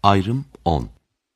Ayrım 10.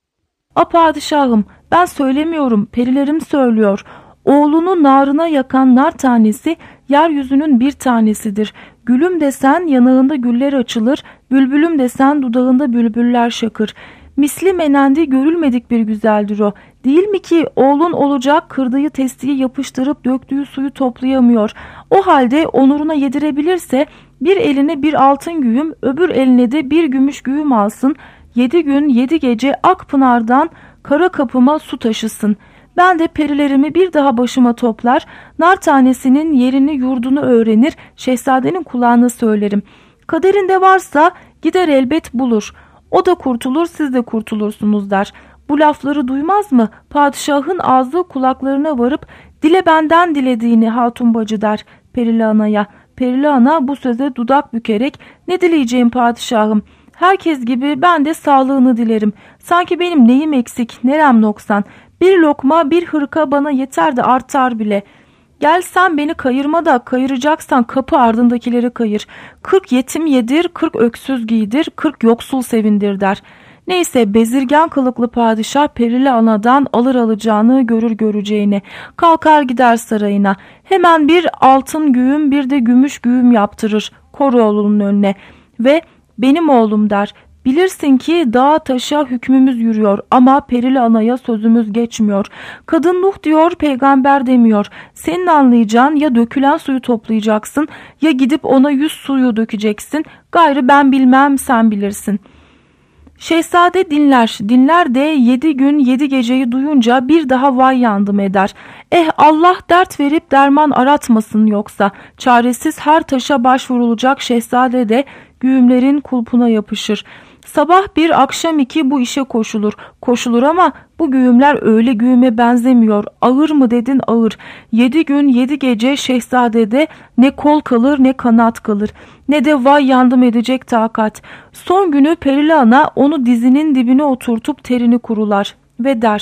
Padişahım, ben söylemiyorum, perilerim söylüyor. Oğlunu narına yakan nar tanesi yeryüzünün bir tanesidir. Gülüm desen yanağında güller açılır, bülbülüm desen dudağında bülbüller şakır. Misli menendi görülmedik bir güzeldir o. Değil mi ki oğlun olacak, kırdığı testiyi yapıştırıp döktüğü suyu toplayamıyor. O halde onuruna yedirebilirse bir eline bir altın güğüm, öbür eline de bir gümüş güğüm alsın. 7 gün 7 gece Akpınar'dan kara kapıma su taşısın. Ben de perilerimi bir daha başıma toplar, nar tanesinin yerini yurdunu öğrenir, şehzadenin kulağına söylerim. Kaderinde varsa gider elbet bulur. O da kurtulur, siz de kurtulursunuz der. Bu lafları duymaz mı? Padişahın ağzı kulaklarına varıp dile benden dilediğini hatun bacı der Perili Ana'ya. Perili Ana bu söze dudak bükerek ne dileyeceğim padişahım? Herkes gibi ben de sağlığını dilerim. Sanki benim neyim eksik, nerem noksan. Bir lokma, bir hırka bana yeter de artar bile. Gel sen beni kayırma da kayıracaksan kapı ardındakileri kayır. 40 yetim yedir, 40 öksüz giydir, 40 yoksul sevindir der. Neyse bezirgan kılıklı padişah Perili Ana'dan alır alacağını görür göreceğini. Kalkar gider sarayına. Hemen bir altın güğüm bir de gümüş güğüm yaptırır Koroğlu'nun önüne ve benim oğlum der. Bilirsin ki dağa taşa hükmümüz yürüyor ama Perili Ana'ya sözümüz geçmiyor. Kadın Nuh diyor, peygamber demiyor. Senin anlayacağın ya dökülen suyu toplayacaksın ya gidip ona 100 suyu dökeceksin. Gayrı ben bilmem, sen bilirsin. Şehzade dinler de 7 gün 7 geceyi duyunca bir daha vay yandım eder. Allah dert verip derman aratmasın yoksa. Çaresiz her taşa başvurulacak şehzade de güğümlerin kulpuna yapışır. Sabah bir akşam iki bu işe koşulur ama bu güğümler öyle güğüme benzemiyor. Ağır mı dedin, ağır. 7 gün 7 gece şehzadede ne kol kalır ne kanat kalır, ne de vay yandım edecek takat. Son günü Perili Ana onu dizinin dibine oturtup terini kurular ve der: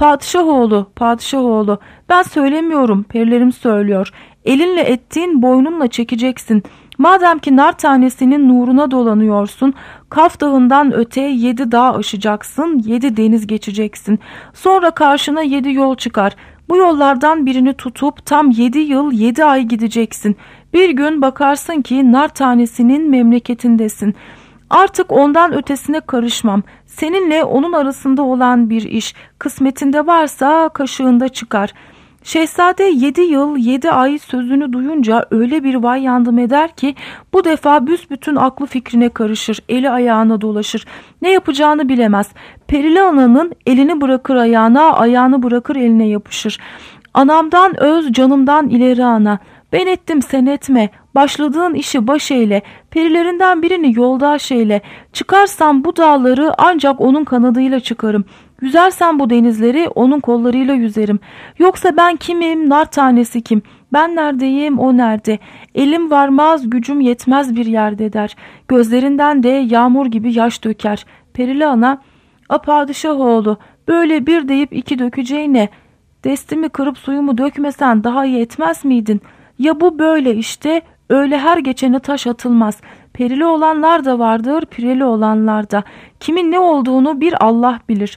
Padişahoğlu, ben söylemiyorum, perilerim söylüyor. Elinle ettiğin boynunla çekeceksin. Madem ki nar tanesinin nuruna dolanıyorsun, Kaf Dağı'ndan öte 7 dağ aşacaksın, 7 deniz geçeceksin. Sonra karşına 7 yol çıkar. Bu yollardan birini tutup tam 7 yıl 7 ay gideceksin. Bir gün bakarsın ki nar tanesinin memleketindesin. Artık ondan ötesine karışmam. Seninle onun arasında olan bir iş. Kısmetinde varsa kaşığında çıkar. Şehzade 7 yıl 7 ay sözünü duyunca öyle bir vay yandım eder ki bu defa büsbütün aklı fikrine karışır, eli ayağına dolaşır. Ne yapacağını bilemez. Perili Ana'nın elini bırakır ayağına, ayağını bırakır eline yapışır. Anamdan öz, canımdan ileri ana. Ben ettim, sen etme. Başladığın işi baş eyle. Perilerinden birini yoldaş eyle. Çıkarsam bu dağları ancak onun kanadıyla çıkarım. Yüzersem bu denizleri onun kollarıyla yüzerim. Yoksa ben kimim, nar tanesi kim? Ben neredeyim, o nerede? Elim varmaz, gücüm yetmez bir yerde der. Gözlerinden de yağmur gibi yaş döker. Perili Ana, Padişahoğlu, böyle bir deyip iki dökeceğine, destimi kırıp suyumu dökmesen daha iyi etmez miydin? Ya bu böyle işte, öyle her geçene taş atılmaz. Perili olanlar da vardır, pireli olanlar da. Kimin ne olduğunu bir Allah bilir.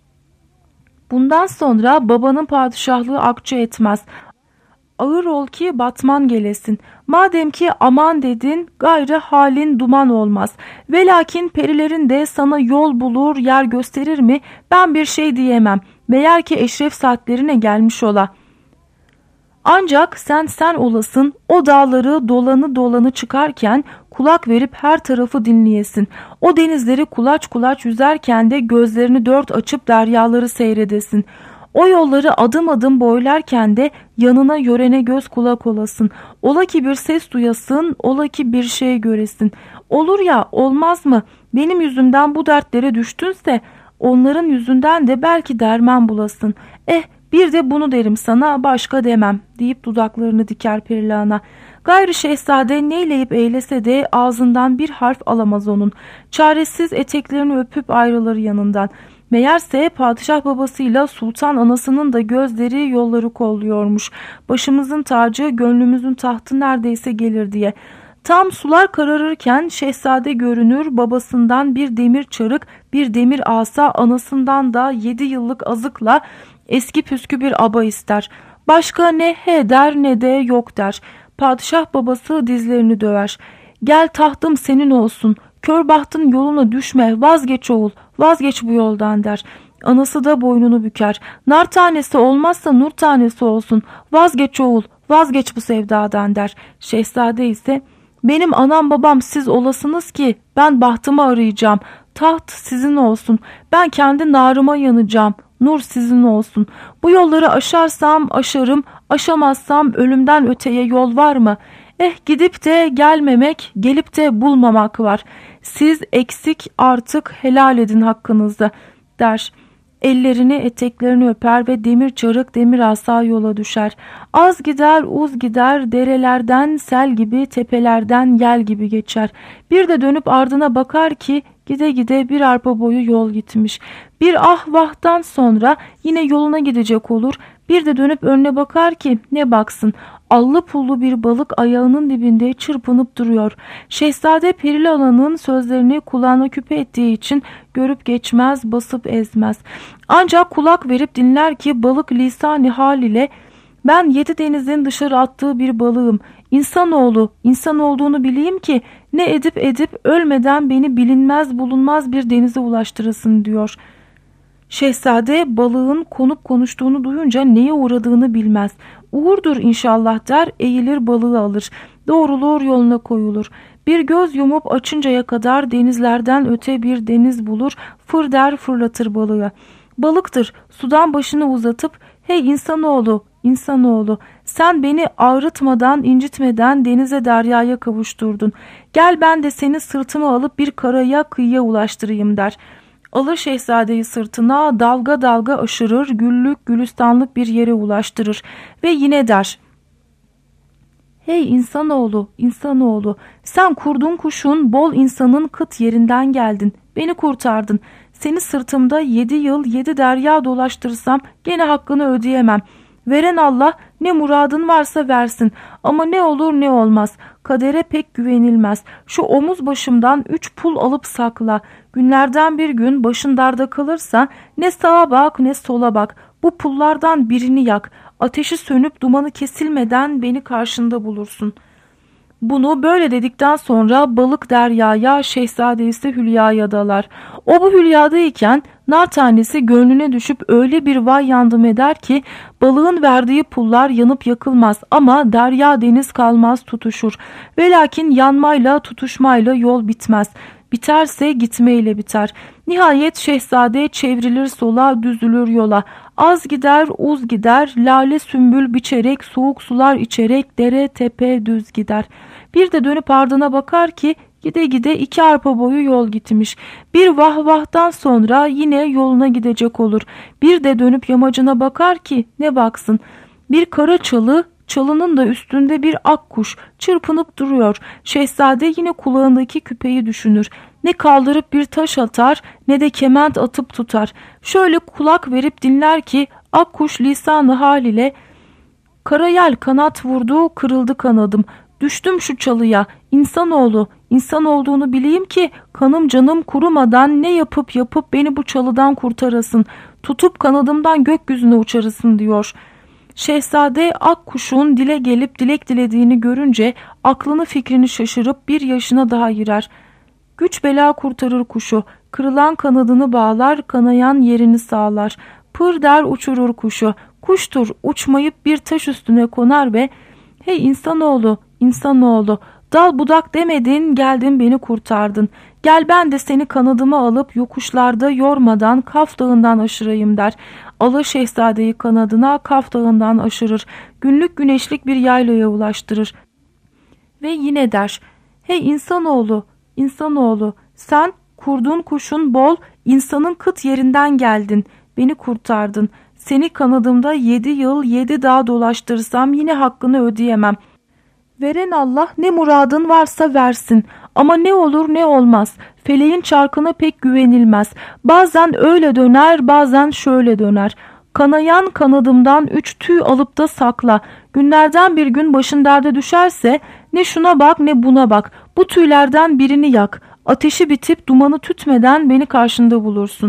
Bundan sonra babanın padişahlığı akçe etmez. Ağır ol ki batman gelesin. Madem ki aman dedin, gayrı halin duman olmaz. Velakin perilerin de sana yol bulur, yer gösterir mi? Ben bir şey diyemem. Meğer ki eşref saatlerine gelmiş ola. Ancak sen olasın, o dağları dolanı çıkarken kulak verip her tarafı dinleyesin. O denizleri kulaç kulaç yüzerken de gözlerini dört açıp deryaları seyredesin. O yolları adım adım boylarken de yanına yörene göz kulak olasın. Ola ki bir ses duyasın, ola ki bir şey göresin. Olur ya, olmaz mı? Benim yüzümden bu dertlere düştünse onların yüzünden de belki derman bulasın. Bir de bunu derim sana, başka demem deyip dudaklarını diker Perili Ana. Gayrı şehzade neyleyip eylese de ağzından bir harf alamaz onun. Çaresiz eteklerini öpüp ayrılır yanından. Meğerse padişah babasıyla sultan anasının da gözleri yolları kolluyormuş. Başımızın tacı, gönlümüzün tahtı neredeyse gelir diye. Tam sular kararırken şehzade görünür, babasından bir demir çarık, bir demir asa, anasından da 7 yıllık azıkla eski püskü bir aba ister. Başka ne he der ne de yok der. Padişah babası dizlerini döver. Gel tahtım senin olsun, kör bahtın yoluna düşme, vazgeç oğul, vazgeç bu yoldan der. Anası da boynunu büker. Nar tanesi olmazsa nur tanesi olsun, vazgeç oğul, vazgeç bu sevdadan der. Şehzade ise benim anam babam siz olasınız ki ben bahtımı arayacağım. Taht sizin olsun. Ben kendi narıma yanacağım. Nur sizin olsun. Bu yolları aşarsam aşarım, aşamazsam ölümden öteye yol var mı? Gidip de gelmemek, gelip de bulmamak var. Siz eksik artık helal edin hakkınızda der. Ellerini eteklerini öper ve demir çarık demir asa yola düşer. Az gider uz gider, derelerden sel gibi, tepelerden yel gibi geçer. Bir de dönüp ardına bakar ki gide gide bir arpa boyu yol gitmiş. Bir ah vahtan sonra yine yoluna gidecek olur. Bir de dönüp önüne bakar ki ne baksın, allı pullu bir balık ayağının dibinde çırpınıp duruyor. Şehzade Perilana'nın sözlerini kulağına küpe ettiği için görüp geçmez, basıp ezmez. Ancak kulak verip dinler ki balık lisan-ı hal ile ben 7 denizin dışarı attığı bir balığım. İnsanoğlu, insan olduğunu bileyim ki ne edip ölmeden beni bilinmez bulunmaz bir denize ulaştırasın diyor. Şehzade balığın konup konuştuğunu duyunca neye uğradığını bilmez. Uğurdur inşallah der, eğilir balığı alır. Doğrulur yoluna koyulur. Bir göz yumup açıncaya kadar denizlerden öte bir deniz bulur. Fır der fırlatır balığı. Balıktır, sudan başını uzatıp hey insanoğlu, insanoğlu sen beni ağrıtmadan incitmeden denize deryaya kavuşturdun. Gel ben de seni sırtıma alıp bir karaya kıyıya ulaştırayım der. Alır şehzadeyi sırtına, dalga dalga aşırır, güllük gülistanlık bir yere ulaştırır ve yine der: hey insanoğlu, insanoğlu sen kurdun kuşun bol insanın kıt yerinden geldin, beni kurtardın. Seni sırtımda 7 yıl 7 derya dolaştırsam gene hakkını ödeyemem. Veren Allah ne muradın varsa versin ama ne olur ne olmaz. Kadere pek güvenilmez. Şu omuz başımdan 3 pul alıp sakla. Günlerden bir gün başın darda kalırsa ne sağa bak ne sola bak. Bu pullardan birini yak. Ateşi sönüp dumanı kesilmeden beni karşında bulursun. Bunu böyle dedikten sonra balık deryaya, şehzade ise hülyaya dalar. O bu hülyadayken nar tanesi gönlüne düşüp öyle bir vay yandım eder ki balığın verdiği pullar yanıp yakılmaz ama derya deniz kalmaz tutuşur. Ve lakin yanmayla tutuşmayla yol bitmez. Biterse gitmeyle biter. Nihayet şehzade çevrilir sola, düzülür yola. Az gider, uz gider, lale sümbül biçerek, soğuk sular içerek, dere tepe düz gider. Bir de dönüp ardına bakar ki gide gide 2 arpa boyu yol gitmiş. Bir vahvahtan sonra yine yoluna gidecek olur. Bir de dönüp yamacına bakar ki ne baksın, bir kara çalı, çalının da üstünde bir akkuş çırpınıp duruyor. Şehzade yine kulağındaki küpeyi düşünür. Ne kaldırıp bir taş atar ne de kement atıp tutar. Şöyle kulak verip dinler ki akkuş lisanı hal ile karayel kanat vurdu, kırıldı kanadım. Düştüm şu çalıya. İnsanoğlu, insan olduğunu bileyim ki kanım canım kurumadan ne yapıp beni bu çalıdan kurtarasın. Tutup kanadımdan gökyüzüne uçarasın diyor. Şehzade akkuşun dile gelip dilek dilediğini görünce aklını fikrini şaşırıp bir yaşına daha girer. Güç bela kurtarır kuşu. Kırılan kanadını bağlar, kanayan yerini sağlar. Pır der uçurur kuşu. Kuştur, uçmayıp bir taş üstüne konar ve hey insanoğlu, insanoğlu, dal budak demedin, geldin beni kurtardın. Gel ben de seni kanadıma alıp yokuşlarda yormadan Kaf Dağı'ndan aşırayım der. Alır şehzadeyi kanadına, Kaf Dağı'ndan aşırır. Günlük güneşlik bir yaylaya ulaştırır. Ve yine der: hey insanoğlu, insanoğlu, sen kurdun kuşun bol, insanın kıt yerinden geldin. Beni kurtardın. Seni kanadımda 7 yıl 7 dağ dolaştırsam yine hakkını ödeyemem. Veren Allah ne muradın varsa versin ama ne olur ne olmaz. Feleğin çarkına pek güvenilmez. Bazen öyle döner, bazen şöyle döner. Kanayan kanadımdan 3 tüy alıp da sakla. Günlerden bir gün başın derde düşerse Ne şuna bak ne buna bak. Bu tüylerden birini yak. Ateşi bitip dumanı tütmeden beni karşında bulursun.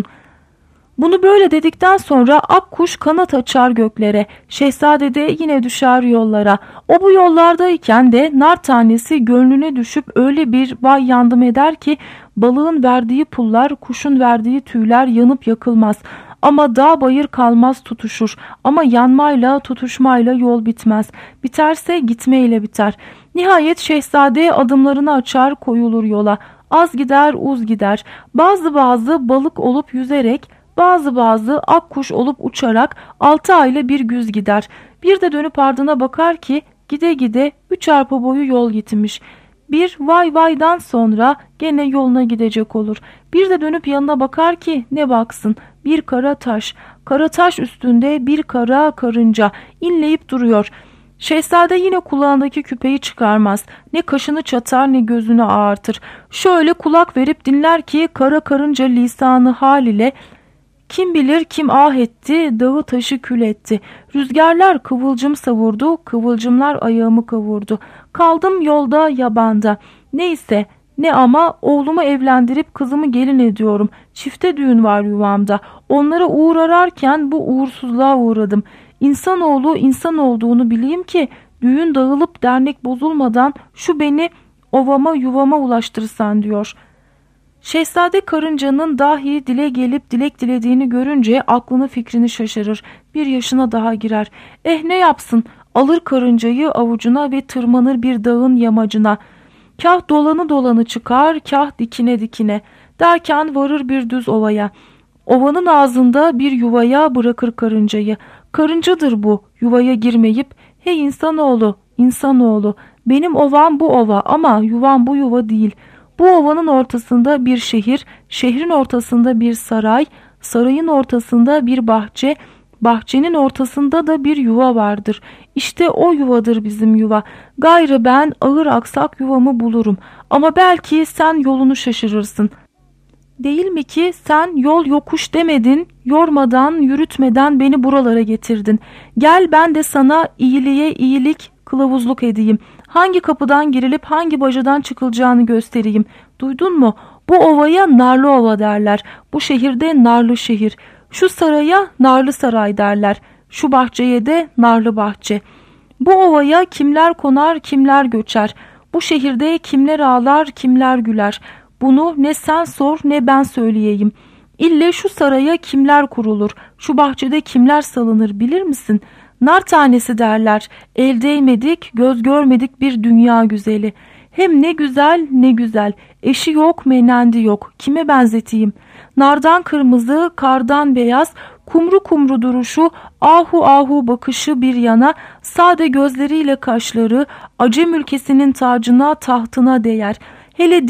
Bunu böyle dedikten sonra akkuş kanat açar göklere. Şehzade de yine düşer yollara. O bu yollardayken de nar tanesi gönlüne düşüp öyle bir vay yandım eder ki balığın verdiği pullar, kuşun verdiği tüyler yanıp yakılmaz. Ama dağ bayır kalmaz tutuşur. Ama yanmayla tutuşmayla yol bitmez. Biterse gitmeyle biter. Nihayet şehzade adımlarını açar koyulur yola. Az gider uz gider. Bazı balık olup yüzerek, bazı akkuş olup uçarak 6 ayla bir güz gider. Bir de dönüp ardına bakar ki gide gide 3 arpa boyu yol gitmiş. Bir vay vaydan sonra gene yoluna gidecek olur. Bir de dönüp yanına bakar ki ne baksın, bir kara taş. Kara taş üstünde bir kara karınca inleyip duruyor. Şehzade yine kulağındaki küpeyi çıkarmaz. Ne kaşını çatar ne gözünü ağartır. Şöyle kulak verip dinler ki kara karınca lisanı hal ile kim bilir kim ah etti, dağı taşı kül etti. Rüzgarlar kıvılcım savurdu, kıvılcımlar ayağımı kavurdu. Kaldım yolda yabanda. Neyse ne ama oğlumu evlendirip kızımı gelin ediyorum. Çifte düğün var yuvamda. Onlara uğur ararken bu uğursuzluğa uğradım. İnsanoğlu insan olduğunu bileyim ki düğün dağılıp dernek bozulmadan şu beni ovama yuvama ulaştırsan diyor. Şehzade karıncanın dahi dile gelip dilek dilediğini görünce aklını fikrini şaşırır. Bir yaşına daha girer. Ne yapsın? Alır karıncayı avucuna ve tırmanır bir dağın yamacına. Kah dolanı çıkar, kah dikine dikine. Derken varır bir düz ovaya. Ovanın ağzında bir yuvaya bırakır karıncayı. Karıncadır bu, yuvaya girmeyip, hey insanoğlu, benim ovam bu ova ama yuvam bu yuva değil. Bu ovanın ortasında bir şehir, şehrin ortasında bir saray, sarayın ortasında bir bahçe, bahçenin ortasında da bir yuva vardır. İşte o yuvadır bizim yuva. Gayrı ben ağır aksak yuvamı bulurum. Ama belki sen yolunu şaşırırsın. Değil mi ki sen yol yokuş demedin, yormadan, yürütmeden beni buralara getirdin. Gel ben de sana iyiliğe iyilik, kılavuzluk edeyim. Hangi kapıdan girilip hangi bacadan çıkılacağını göstereyim. Duydun mu? Bu ovaya Narlı Ova derler. Bu şehirde Narlı şehir. Şu saraya Narlı Saray derler. Şu bahçeye de Narlı Bahçe. Bu ovaya kimler konar, kimler göçer. Bu şehirde kimler ağlar, kimler güler. Bunu ne sen sor ne ben söyleyeyim. İlle şu saraya kimler kurulur, şu bahçede kimler salınır bilir misin? Nar tanesi derler, el değmedik, göz görmedik bir dünya güzeli. Hem ne güzel ne güzel, eşi yok menendi yok, kime benzeteyim? Nardan kırmızı, kardan beyaz, kumru kumru duruşu, ahu ahu bakışı bir yana, sade gözleriyle kaşları, Acem ülkesinin tacına tahtına değer. Hele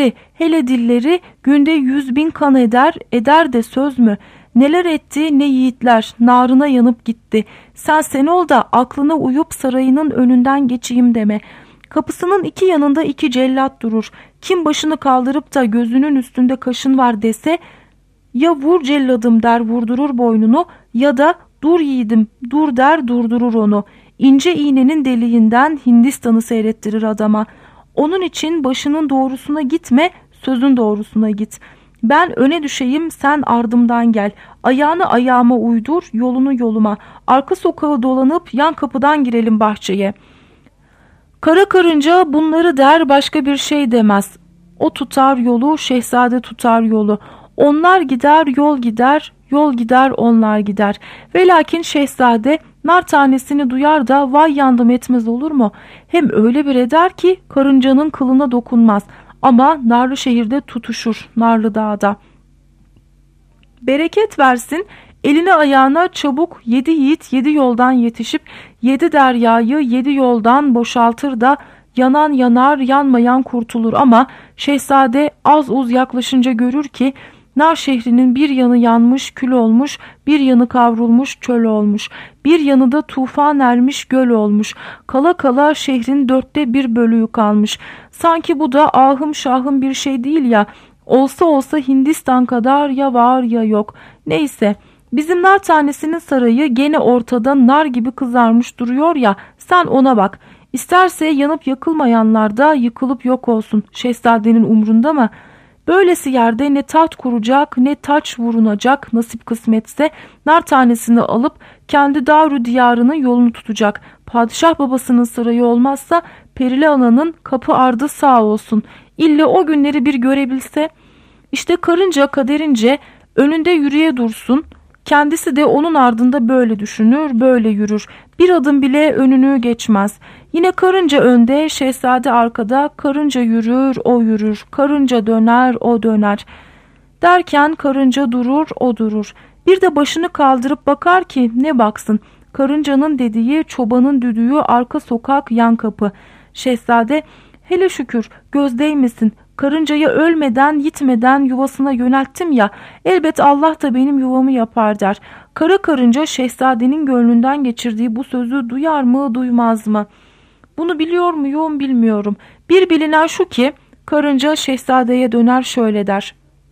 dilleri günde 100.000 kan eder de söz mü? Neler etti ne yiğitler, narına yanıp gitti. Sen ol da aklına uyup sarayının önünden geçeyim deme. Kapısının iki yanında 2 cellat durur. Kim başını kaldırıp da gözünün üstünde kaşın var dese, ya vur celladım der vurdurur boynunu, ya da dur yiğidim dur der durdurur onu. İnce iğnenin deliğinden Hindistan'ı seyrettirir adama. Onun için başının doğrusuna gitme, sözün doğrusuna git. Ben öne düşeyim, sen ardımdan gel. Ayağını ayağıma uydur, yolunu yoluma. Arka sokağı dolanıp yan kapıdan girelim bahçeye. Kara karınca bunları der, başka bir şey demez. O tutar yolu, şehzade tutar yolu. Onlar gider, yol gider, onlar gider. Ve lakin şehzade nar tanesini duyar da vay yandım etmez olur mu? Hem öyle bir eder ki karıncanın kılına dokunmaz. Ama Narlı şehirde tutuşur, Narlı Dağ'da. Bereket versin, eline ayağına çabuk 7 yiğit 7 yoldan yetişip 7 deryayı 7 yoldan boşaltır da yanan yanar, yanmayan kurtulur. Ama şehzade az uz yaklaşınca görür ki Nar şehrinin bir yanı yanmış, kül olmuş, bir yanı kavrulmuş, çöl olmuş. Bir yanı da tufan ermiş, göl olmuş. Kala kala şehrin 1/4 bölüğü kalmış. Sanki bu da ahım şahım bir şey değil ya. Olsa Hindistan kadar ya var ya yok. Neyse, bizim nar tanesinin sarayı gene ortada nar gibi kızarmış duruyor ya, sen ona bak. İsterse yanıp yakılmayanlar da yıkılıp yok olsun. Şehzadenin umrunda mı? Böylesi yerde ne taht kuracak ne taç vurunacak, nasip kısmetse nar tanesini alıp kendi Darü diyarının yolunu tutacak. Padişah babasının sarayı olmazsa Perili Ana'nın kapı ardı sağ olsun. İlle o günleri bir görebilse. İşte karınca kaderince önünde yürüye dursun. Kendisi de onun ardında böyle düşünür, böyle yürür. Bir adım bile önünü geçmez. Yine karınca önde, şehzade arkada. Karınca yürür, o yürür. Karınca döner, o döner. Derken karınca durur, o durur. Bir de başını kaldırıp bakar ki ne baksın. Karıncanın dediği, çobanın düdüğü, arka sokak, yan kapı. Şehzade, hele şükür göz değmesin. Karıncayı ölmeden, yitmeden yuvasına yönelttim ya, elbet Allah da benim yuvamı yapar der. Kara karınca şehzadenin gönlünden geçirdiği bu sözü duyar mı, duymaz mı? Bunu biliyor muyum, bilmiyorum. Bir bilinen şu ki, karınca şehzadeye döner şöyle der.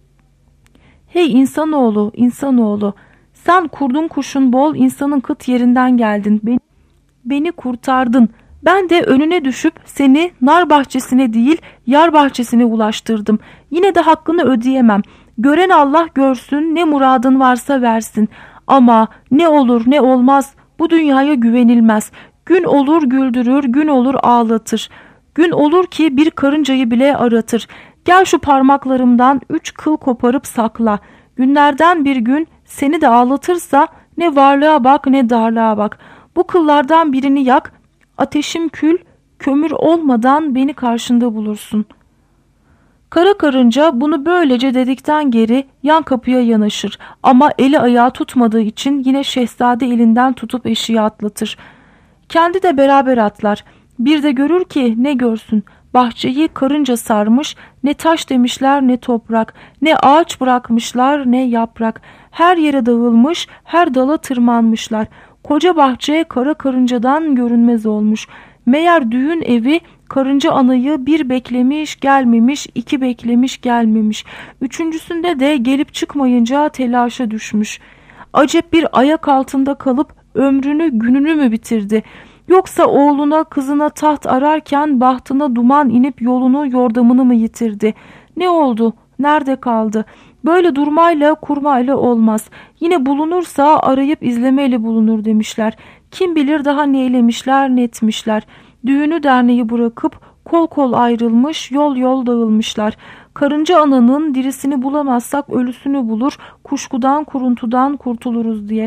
Hey insanoğlu, insanoğlu, sen kurdun kuşun bol, insanın kıt yerinden geldin. Beni kurtardın. Ben de önüne düşüp seni nar bahçesine değil yar bahçesine ulaştırdım. Yine de hakkını ödeyemem. Gören Allah görsün, ne muradın varsa versin. Ama ne olur ne olmaz, bu dünyaya güvenilmez. Gün olur güldürür, gün olur ağlatır. Gün olur ki bir karıncayı bile aratır. Gel şu parmaklarımdan 3 kıl koparıp sakla. Günlerden bir gün seni de ağlatırsa ne varlığa bak ne darlığa bak. Bu kıllardan birini yak, ateşim kül, kömür olmadan beni karşında bulursun. Kara karınca bunu böylece dedikten geri yan kapıya yanaşır ama eli ayağı tutmadığı için yine şehzade elinden tutup eşiğe atlatır. Kendi de beraber atlar. Bir de görür ki ne görsün, bahçeyi karınca sarmış, ne taş demişler ne toprak, ne ağaç bırakmışlar ne yaprak. Her yere dağılmış, her dala tırmanmışlar. Koca bahçe kara karıncadan görünmez olmuş. Meğer düğün evi karınca anayı bir beklemiş gelmemiş, 2 beklemiş gelmemiş. Üçüncüsünde de gelip çıkmayınca telaşa düşmüş. Acep bir ayak altında kalıp ömrünü gününü mü bitirdi? Yoksa oğluna kızına taht ararken bahtına duman inip yolunu yordamını mı yitirdi? Ne oldu? Nerede kaldı? Böyle durmayla kurmayla olmaz. Yine bulunursa arayıp izlemeyle bulunur demişler. Kim bilir daha ne eylemişler ne etmişler. Düğünü derneği bırakıp kol kol ayrılmış, yol yol dağılmışlar. Karınca ananın dirisini bulamazsak ölüsünü bulur, kuşkudan kuruntudan kurtuluruz diye.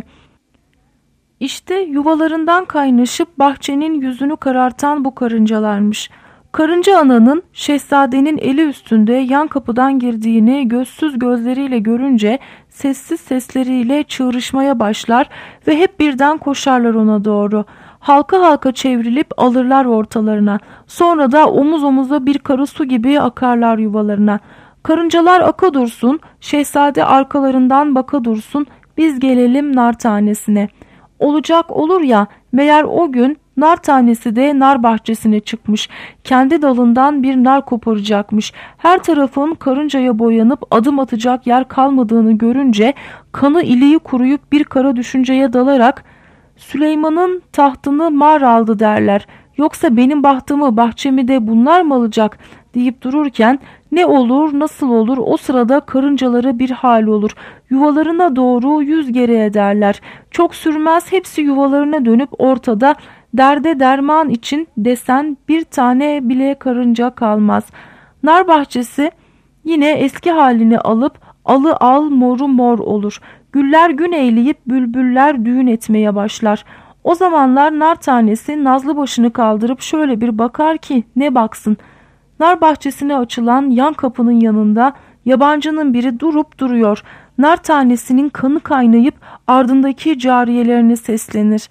İşte yuvalarından kaynaşıp bahçenin yüzünü karartan bu karıncalarmış. Karınca ananın şehzadenin eli üstünde yan kapıdan girdiğini gözsüz gözleriyle görünce sessiz sesleriyle çığrışmaya başlar ve hep birden koşarlar ona doğru. Halka halka çevrilip alırlar ortalarına. Sonra da omuz omuza bir karı su gibi akarlar yuvalarına. Karıncalar aka dursun, şehzade arkalarından baka dursun, biz gelelim nar tanesine. Olacak olur ya, meğer o gün nar tanesi de nar bahçesine çıkmış. Kendi dalından bir nar koparacakmış. Her tarafın karıncaya boyanıp adım atacak yer kalmadığını görünce kanı iliği kuruyup bir kara düşünceye dalarak Süleyman'ın tahtını mar aldı derler. Yoksa benim bahtımı bahçemi de bunlar mı alacak deyip dururken ne olur nasıl olur o sırada karıncalara bir hal olur. Yuvalarına doğru yüz geri ederler. Çok sürmez hepsi yuvalarına dönüp ortada derde derman için desen bir tane bile karınca kalmaz. Nar bahçesi yine eski halini alıp alı al moru mor olur. Güller gün eğleyip bülbüller düğün etmeye başlar. O zamanlar nar tanesi nazlı başını kaldırıp şöyle bir bakar ki ne baksın. Nar bahçesine açılan yan kapının yanında yabancının biri durup duruyor. Nar tanesinin kanı kaynayıp ardındaki cariyelerine seslenir.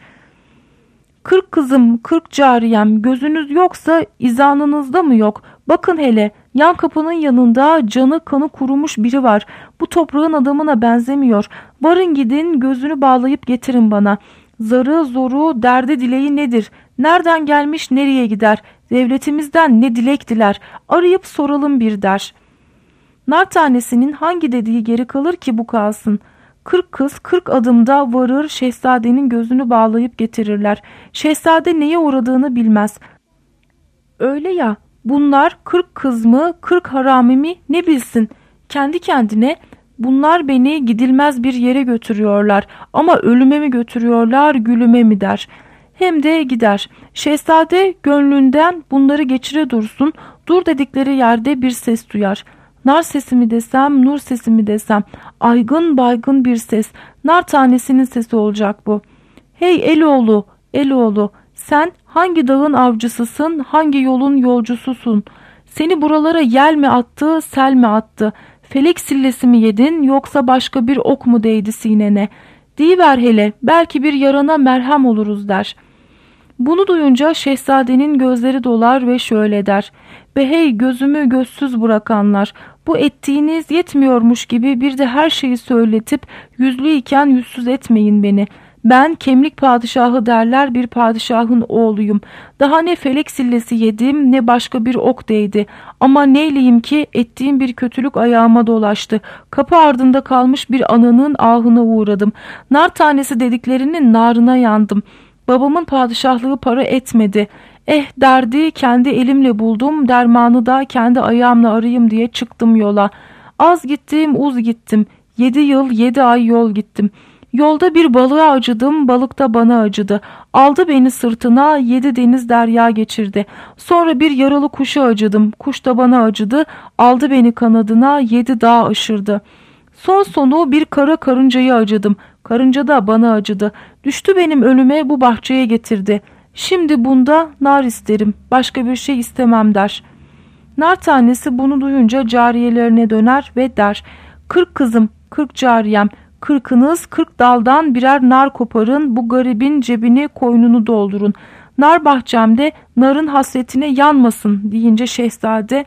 40 kızım 40 cariyem gözünüz yoksa izanınızda mı yok? Bakın hele yan kapının yanında canı kanı kurumuş biri var. Bu toprağın adamına benzemiyor. Varın gidin gözünü bağlayıp getirin bana. Zarı zoru derdi dileği nedir? Nereden gelmiş nereye gider? Devletimizden ne dilek diler? Arayıp soralım bir der. Nar tanesinin hangi dediği geri kalır ki bu kalsın? 40 kız 40 adımda varır şehzadenin gözünü bağlayıp getirirler. Şehzade neye uğradığını bilmez. Öyle ya, bunlar 40 kız mı 40 harami mi ne bilsin. Kendi kendine bunlar beni gidilmez bir yere götürüyorlar ama ölüme mi götürüyorlar gülüme mi der. Hem de gider. Şehzade gönlünden bunları geçire dursun. Dur dedikleri yerde bir ses duyar. Nar sesi mi desem, nur sesi mi desem, aygın baygın bir ses, nar tanesinin sesi olacak bu. Hey Eloğlu, Eloğlu, sen hangi dağın avcısısın, hangi yolun yolcususun? Seni buralara yel mi attı, sel mi attı? Felek sillesi mi yedin, yoksa başka bir ok mu değdi sinene? Deyiver hele, belki bir yarana merhem oluruz der. Bunu duyunca şehzadenin gözleri dolar ve şöyle der. Be hey gözümü gözsüz bırakanlar, bu ettiğiniz yetmiyormuş gibi bir de her şeyi söyletip yüzlü iken yüzsüz etmeyin beni. Ben Kemlik padişahı derler bir padişahın oğluyum. Daha ne felek sillesi yedim ne başka bir ok değdi. Ama neyleyim ki ettiğim bir kötülük ayağıma dolaştı. Kapı ardında kalmış bir ananın ahına uğradım. Nar tanesi dediklerinin narına yandım. Babamın padişahlığı para etmedi. Derdi kendi elimle buldum, dermanı da kendi ayağımla arayayım diye çıktım yola. Az gittim, uz gittim. 7 yıl 7 ay yol gittim. Yolda bir balığa acıdım, balık da bana acıdı. Aldı beni sırtına, 7 deniz derya geçirdi. Sonra bir yaralı kuşa acıdım, kuş da bana acıdı. Aldı beni kanadına, 7 dağ aşırdı. Son sonu bir kara karıncayı acıdım. Karınca da bana acıdı. Düştü benim önüme, bu bahçeye getirdi. Şimdi bunda nar isterim, başka bir şey istemem der. Nar tanesi bunu duyunca cariyelerine döner ve der. 40 kızım, 40 cariyem, 40'ınız 40 daldan birer nar koparın, bu garibin cebini koynunu doldurun. Nar bahçemde narın hasretine yanmasın deyince şehzade,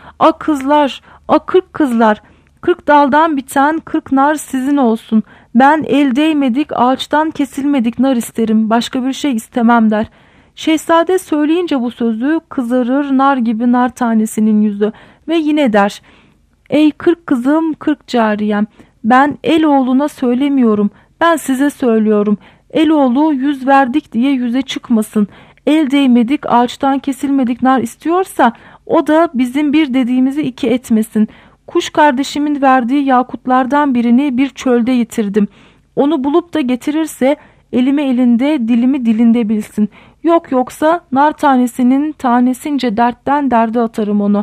kızlar, 40 kızlar, 40 daldan biten 40 nar sizin olsun. Ben el değmedik, ağaçtan kesilmedik nar isterim, başka bir şey istemem der. Şehzade söyleyince bu sözü kızarır nar gibi nar tanesinin yüzü ve yine der. Ey 40 kızım 40 cariyem, ben Eloğlu'na söylemiyorum, ben size söylüyorum. Eloğlu yüz verdik diye yüze çıkmasın. El değmedik, ağaçtan kesilmedik nar istiyorsa o da bizim bir dediğimizi iki etmesin. Kuş kardeşimin verdiği yakutlardan birini bir çölde yitirdim. Onu bulup da getirirse elimi elinde, dilimi dilinde bilsin. Yoksa nar tanesinin tanesince dertten derde atarım onu.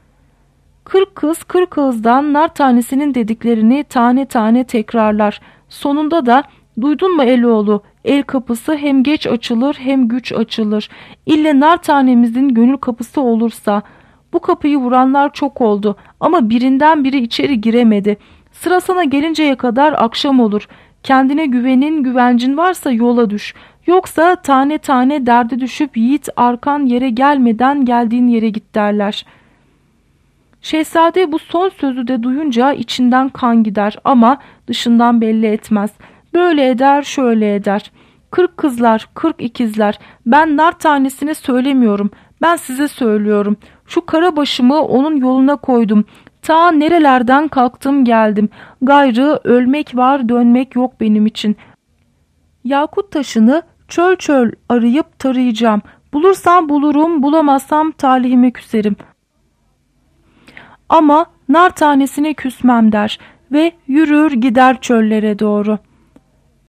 40 kız 40 ağızdan nar tanesinin dediklerini tane tane tekrarlar. Sonunda da duydun mu Eloğlu? El kapısı hem geç açılır hem güç açılır. İlle nar tanemizin gönül kapısı olursa. Bu kapıyı vuranlar çok oldu ama birinden biri içeri giremedi. Sıra sana gelinceye kadar akşam olur. Kendine güvencin varsa yola düş. Yoksa tane tane derde düşüp yiğit arkan yere gelmeden geldiğin yere git derler. Şehzade bu son sözü de duyunca içinden kan gider ama dışından belli etmez. Böyle eder şöyle eder. 40 kızlar 40 ikizler, ben nar tanesine söylemiyorum, ben size söylüyorum. Şu kara başımı onun yoluna koydum. Ta nerelerden kalktım geldim. Gayrı ölmek var dönmek yok benim için. Yakut taşını çöl çöl arayıp tarayacağım. Bulursam bulurum, bulamazsam talihime küserim. Ama nar tanesine küsmem der ve yürür gider çöllere doğru.